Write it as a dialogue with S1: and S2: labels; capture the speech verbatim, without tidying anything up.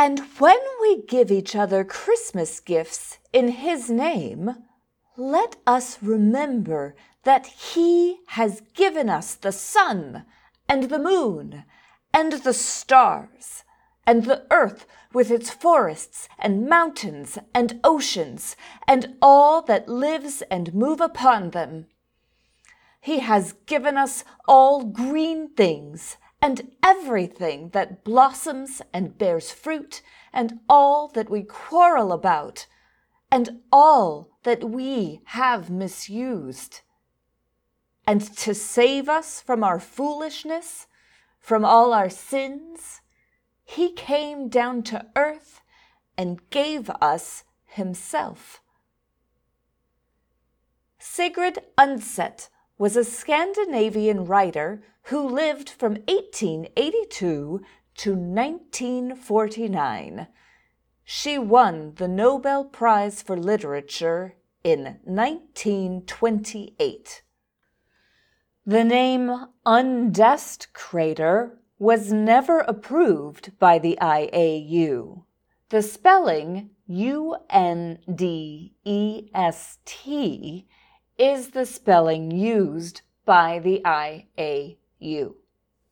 S1: And when we give each other Christmas gifts in His name, let us remember that He has given us the sun and the moon and the stars and the earth with its forests and mountains and oceans and all that lives and move upon them. He has given us all green things and everything that blossoms and bears fruit, and all that we quarrel about, and all that we have misused. And to save us from our foolishness, from all our sins, He came down to earth and gave us Himself. Sigrid Undset was a Scandinavian writer who lived from eighteen eighty-two to nineteen forty-nine. She won the Nobel Prize for Literature in nineteen twenty-eight. The name Undest crater was never approved by the I A U. The spelling U N D E S T is the spelling used by the I A U.